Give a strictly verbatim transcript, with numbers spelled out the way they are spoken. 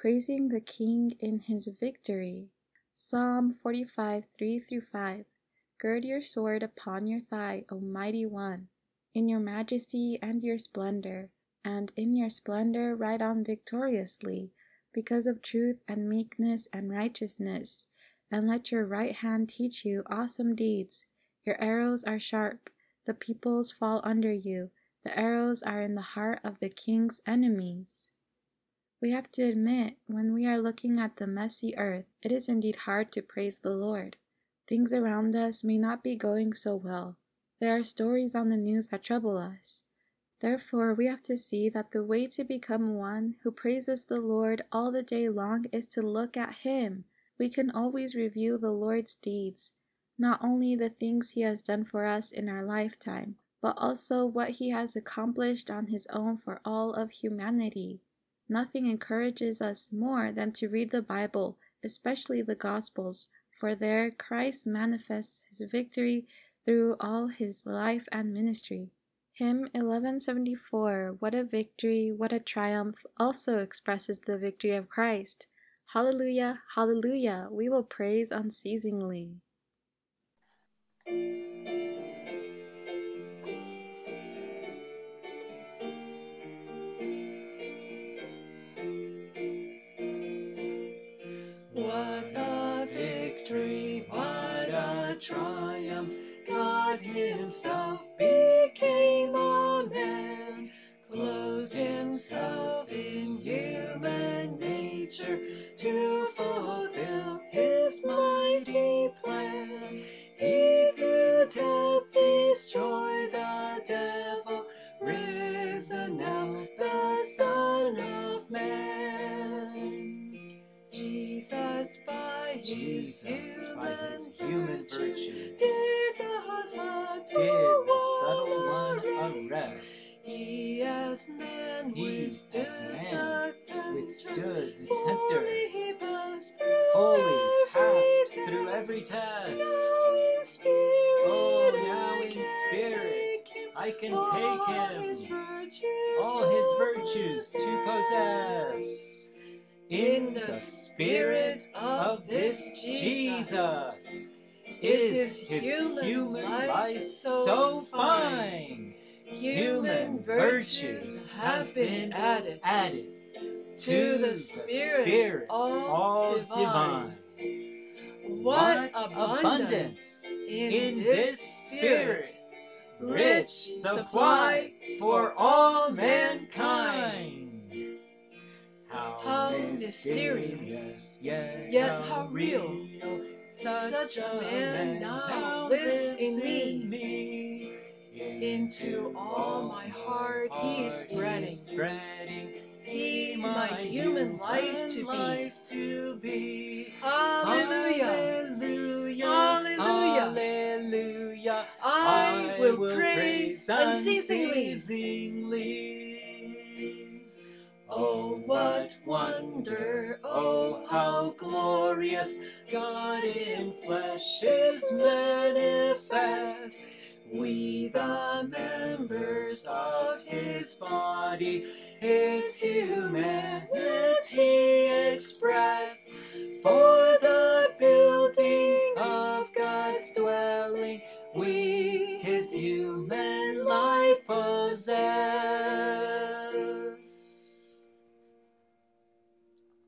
praising the King in his victory. Psalm forty-five, three through five. Gird your sword upon your thigh, O mighty one, in your majesty and your splendor, and in your splendor ride on victoriously, because of truth and meekness and righteousness. And let your right hand teach you awesome deeds. Your arrows are sharp, the peoples fall under you. The arrows are in the heart of the king's enemies. We have to admit, when we are looking at the messy earth, it is indeed hard to praise the Lord. Things around us may not be going so well. There are stories on the news that trouble us. Therefore, we have to see that the way to become one who praises the Lord all the day long is to look at Him. We can always review the Lord's deeds, not only the things He has done for us in our lifetime, but also what He has accomplished on His own for all of humanity. Nothing encourages us more than to read the Bible, especially the Gospels, for there Christ manifests His victory through all His life and ministry. Hymn eleven seventy-four, What a Victory, What a Triumph, also expresses the victory of Christ. Hallelujah, hallelujah, we will praise unceasingly. What a victory, what a triumph, God Himself became a man, clothed Himself in human nature to fulfill His mighty plan. He through death destroyed the devil, risen now the Son of Man. Jesus by His Jesus, human, by his human virtues, did the subtle, did the subtle one one arrest. arrest. He as man He, withstood as man, the tempter, withstood the fully tempter, he passed through fully every passed through test. every test. Now in spirit, Oh, now I in can spirit, take him, I can all take his him, virtues all his to virtues to possess. In the spirit of this Jesus is his human life so fine. Human virtues have been added to the Spirit all divine. What abundance in this Spirit, rich supply for all mankind. How mysterious, yet, yet how real, such a man now lives in me. Into all my heart He is spreading, He my human life to be. Hallelujah, Hallelujah, hallelujah, I will praise unceasingly. unceasingly. Oh, what wonder, oh, how glorious, God in flesh is manifest. We the members of His body, His humanity,